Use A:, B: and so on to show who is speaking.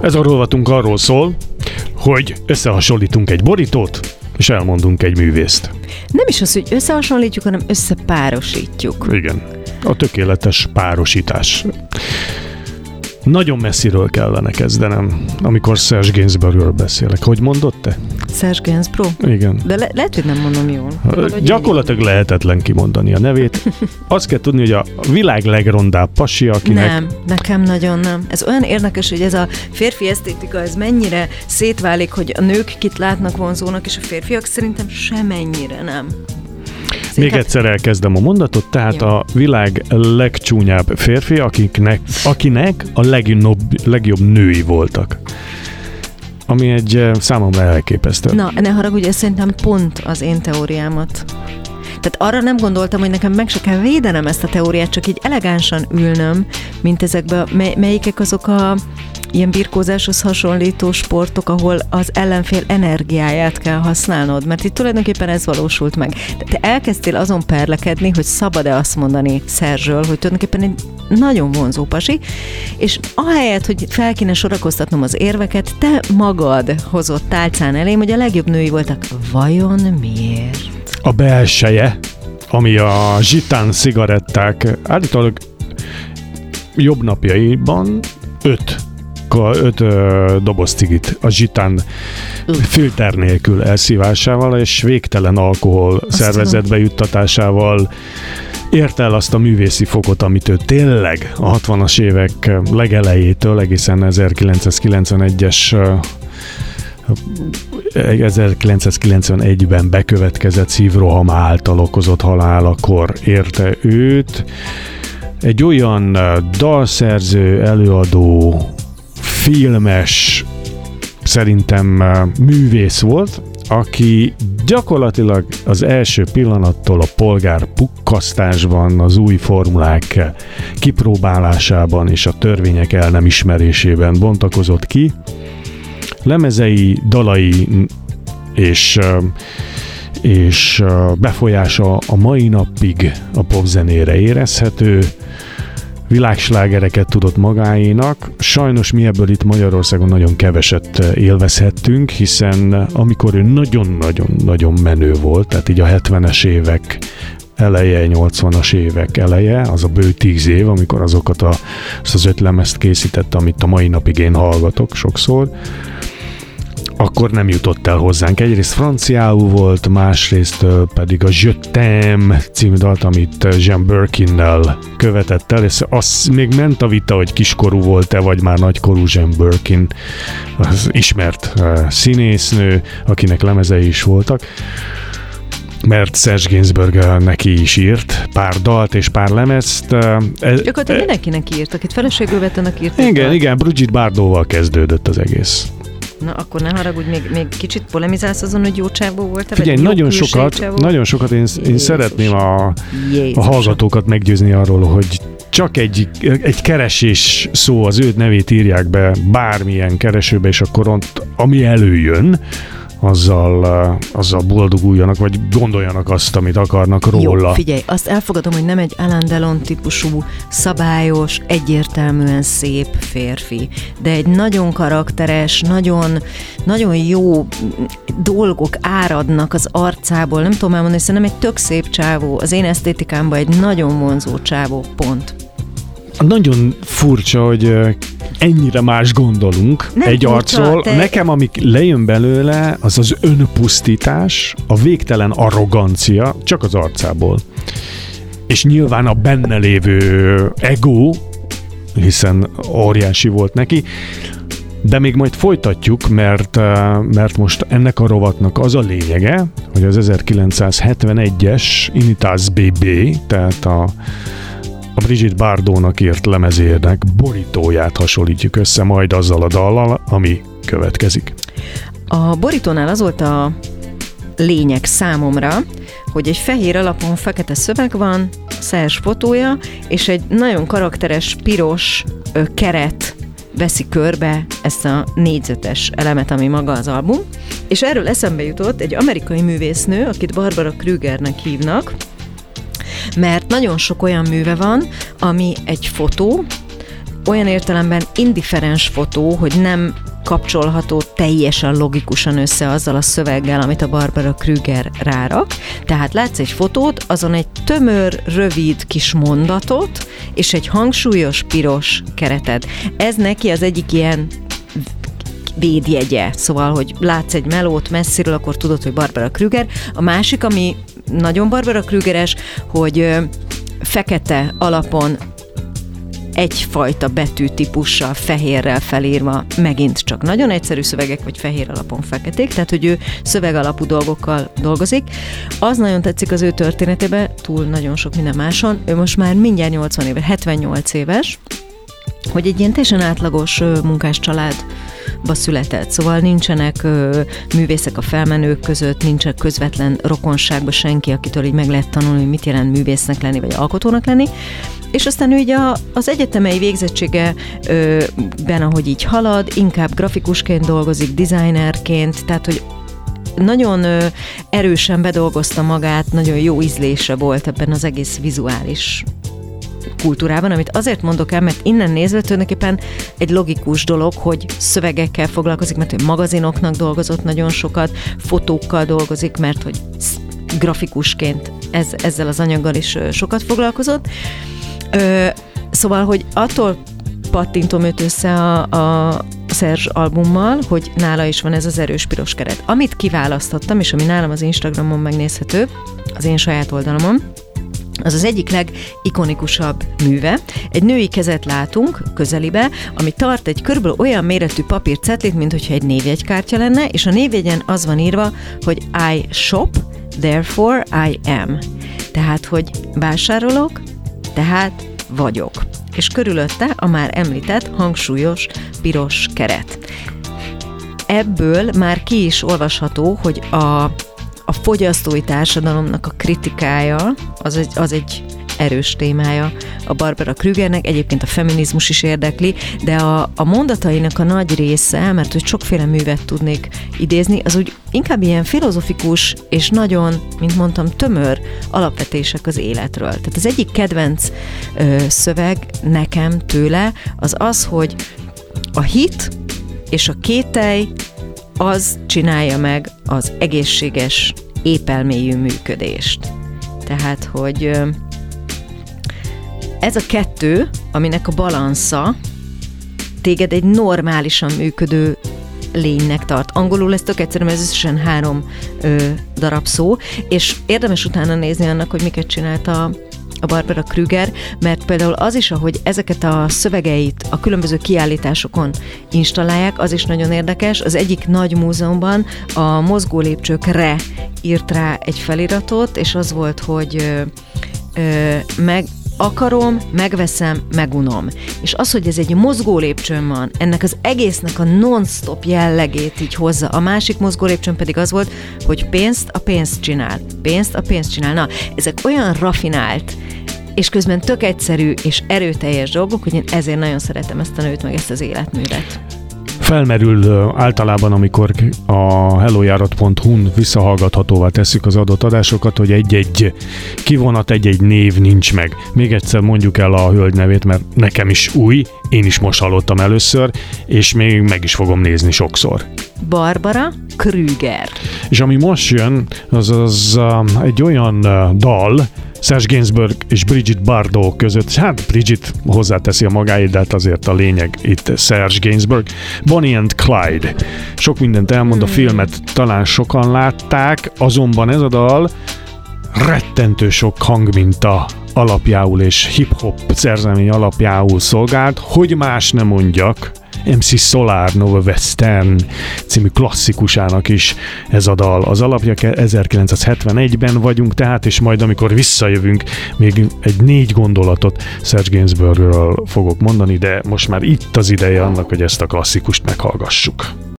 A: Ez a rovatunk arról szól, hogy összehasonlítunk egy borítót, és elmondunk egy művészt.
B: Nem is az, hogy összehasonlítjuk, hanem összepárosítjuk.
A: Igen, a tökéletes párosítás. Nagyon messziről kellene kezdenem, amikor Serge Gainsbourgról beszélek. Hogy mondod te?
B: Serge Gainsbourg?
A: Igen.
B: De lehet, hogy nem mondom jól.
A: Gyakorlatilag lehetetlen kimondani a nevét. Azt kell tudni, hogy a világ legrondább pasi, akinek...
B: Nem, nekem nagyon nem. Ez olyan érdekes, hogy ez a férfi esztétika, ez mennyire szétválik, hogy a nők kit látnak vonzónak, és a férfiak szerintem semennyire nem.
A: Még egyszer elkezdem a mondatot, tehát jó. A világ legcsúnyább férfi, akinek a legjobb női voltak. Ami egy számomra elképesztő.
B: Na, ne haragudj, ez szerintem pont az én teóriámat. Tehát arra nem gondoltam, hogy nekem meg se kell védenem ezt a teóriát, csak így elegánsan ülnöm, mint ezekben, melyikek azok a ilyen birkózáshoz hasonlító sportok, ahol az ellenfél energiáját kell használnod, mert itt tulajdonképpen ez valósult meg. Te elkezdtél azon perlekedni, hogy szabad-e azt mondani Serge-ről, hogy tulajdonképpen egy nagyon vonzó pasi, és ahelyett, hogy fel kéne sorakoztatnom az érveket, te magad hozott tálcán elém, hogy a legjobb női voltak. Vajon miért?
A: A belseje, ami a zsitán cigaretták állítólag jobb napjaiban 5 doboz cigit a zsitán filter nélkül elszívásával és végtelen alkohol szervezetbe juttatásával érte el azt a művészi fokot, amit ő tényleg a 60-as évek legelejétől egészen 1991-ben bekövetkezett szívroham által okozott halálakor érte őt. Egy olyan dalszerző, előadó, filmes, szerintem művész volt, aki gyakorlatilag az első pillanattól a polgárpukkasztásban, az új formulák kipróbálásában és a törvények el nem ismerésében bontakozott ki. Lemezei, dalai és befolyása a mai napig a popzenére érezhető, világslágereket tudott magáénak. Sajnos mi ebből itt Magyarországon nagyon keveset élvezhettünk, hiszen amikor ő nagyon-nagyon menő volt, tehát így a 70-es évek eleje, 80-as évek eleje, az a bő 10 év, amikor azt az 5 lemezt készítette, amit a mai napig én hallgatok sokszor, akkor nem jutott el hozzánk. Egyrészt franciául volt, másrészt pedig a Je t'aime című dalt, amit Jean Birkinnel követett el, és az még ment a vita, hogy kiskorú volt-e, vagy már nagykorú Jean Birkin, az ismert színésznő, akinek lemezei is voltak, mert Serge Gainsbourg neki is írt pár dalt és pár lemezt.
B: Gyakorlatilag mindenkinek írt, akit feleségül vettenek írt.
A: Igen, Brigitte Bardot-val kezdődött az egész.
B: Na, akkor ne haragudj, még kicsit polemizálsz azon, hogy jó csávó volt-e?
A: Figyelj, nagyon sokat én szeretném a hallgatókat meggyőzni arról, hogy csak egy keresés szó, az ő nevét írják be bármilyen keresőbe, és akkor ott, ami előjön, azzal boldoguljanak, vagy gondoljanak azt, amit akarnak róla.
B: Jó, figyelj, azt elfogadom, hogy nem egy Alain Delon típusú, szabályos, egyértelműen szép férfi, de egy nagyon karakteres, nagyon jó dolgok áradnak az arcából, nem tudom elmondani, hiszen nem egy tök szép csávó, az én esztétikámban egy nagyon vonzó csávó, pont.
A: Nagyon furcsa, hogy ennyire más gondolunk nem egy arcról. Nekem, amik lejön belőle, az az önpusztítás, a végtelen arrogancia, csak az arcából. És nyilván a benne lévő ego, hiszen óriási volt neki, de még majd folytatjuk, mert most ennek a rovatnak az a lényege, hogy az 1971-es Initas BB, tehát a Brigitte Bardot-nak írt lemezének borítóját hasonlítjuk össze majd azzal a dallal, ami következik.
B: A borítónál az volt a lényeg számomra, hogy egy fehér alapon fekete szöveg van, Serge fotója, és egy nagyon karakteres piros keret veszi körbe ezt a négyzetes elemet, ami maga az album. És erről eszembe jutott egy amerikai művésznő, akit Barbara Krügernek hívnak, mert nagyon sok olyan műve van, ami egy fotó, olyan értelemben indiferens fotó, hogy nem kapcsolható teljesen logikusan össze azzal a szöveggel, amit a Barbara Kruger rárak. Tehát látsz egy fotót, azon egy tömör, rövid kis mondatot, és egy hangsúlyos piros kereted. Ez neki az egyik ilyen védjegye. Szóval, hogy látsz egy melót messziről, akkor tudod, hogy Barbara Kruger. A másik, ami nagyon Barbara Krugeres, hogy fekete alapon egyfajta betűtípussal, fehérrel felírva, megint csak nagyon egyszerű szövegek, vagy fehér alapon feketék, tehát, hogy ő szövegalapú dolgokkal dolgozik. Az nagyon tetszik az ő történetében, túl nagyon sok minden máson, ő most már mindjárt 80 éves, 78 éves, hogy egy ilyen teljesen átlagos munkás családba született, szóval nincsenek művészek a felmenők között, nincsen közvetlen rokonságban senki, akitől így meg lehet tanulni, hogy mit jelent művésznek lenni, vagy alkotónak lenni, és aztán ő így az egyetemei végzettségeben, ahogy így halad, inkább grafikusként dolgozik, designerként, tehát, hogy nagyon erősen bedolgozta magát, nagyon jó ízlése volt ebben az egész vizuális kultúrában, amit azért mondok el, mert innen nézve tulajdonképpen egy logikus dolog, hogy szövegekkel foglalkozik, mert ő magazinoknak dolgozott nagyon sokat, fotókkal dolgozik, mert hogy grafikusként ezzel az anyaggal is sokat foglalkozott. Szóval, hogy attól pattintom őt össze a Serge albummal, hogy nála is van ez az erős piros keret. Amit kiválasztottam, és ami nálam az Instagramon megnézhető, az én saját oldalamon, az az egyik legikonikusabb műve. Egy női kezet látunk közelibe, ami tart egy körülbelül olyan méretű papírcetlit, mint hogyha egy névjegykártya lenne, és a névjegyen az van írva, hogy I shop, therefore I am. Tehát, hogy vásárolok, tehát vagyok. És körülötte a már említett hangsúlyos piros keret. Ebből már ki is olvasható, hogy a fogyasztói társadalomnak a kritikája az egy erős témája a Barbara Krugernek, egyébként a feminizmus is érdekli, de a mondatainak a nagy része, mert hogy sokféle művet tudnék idézni, az úgy inkább ilyen filozofikus és nagyon, mint mondtam, tömör alapvetések az életről. Tehát az egyik kedvenc szöveg nekem tőle az, hogy a hit és a kételj az csinálja meg az egészséges, épelmélyű működést. Tehát, hogy ez a kettő, aminek a balansza téged egy normálisan működő lénynek tart. Angolul ez tök egyszerűen, ez összesen 3 darab szó, és érdemes utána nézni annak, hogy miket csinált a Barbara Kruger, mert például az is, ahogy ezeket a szövegeit a különböző kiállításokon installálják, az is nagyon érdekes. Az egyik nagy múzeumban a mozgó lépcsőkre írt rá egy feliratot, és az volt, hogy akarom, megveszem, megunom. És az, hogy ez egy mozgó lépcsőn van, ennek az egésznek a non-stop jellegét így hozza. A másik mozgó lépcsőn pedig az volt, hogy pénzt a pénzt csinál. Pénzt a pénzt csinál. Na, ezek olyan rafinált, és közben tök egyszerű és erőteljes dolgok, hogy én ezért nagyon szeretem ezt a nőt, meg ezt az életművet.
A: Felmerül általában, amikor a hellojárat.hu-n visszahallgathatóvá tesszük az adott adásokat, hogy egy-egy kivonat, egy-egy név nincs meg. Még egyszer mondjuk el a hölgy nevét, mert nekem is új, én is most hallottam először, és még meg is fogom nézni sokszor.
B: Barbara Kruger.
A: És ami most jön, az egy olyan dal, Serge Gainsbourg és Brigitte Bardot között, hát Brigitte hozzáteszi a magáét, de hát azért a lényeg itt Serge Gainsbourg, Bonnie and Clyde. Sok mindent elmond, a filmet talán sokan látták, azonban ez a dal rettentő sok hangminta alapjául és hip-hop szerzemény alapjául szolgált, hogy más nem mondjak, MC Solar Nova Western című klasszikusának is ez a dal. Az alapja 1971-ben vagyunk tehát, és majd amikor visszajövünk, még egy 4 gondolatot Serge Gainsbourgről fogok mondani, de most már itt az ideje annak, hogy ezt a klasszikust meghallgassuk.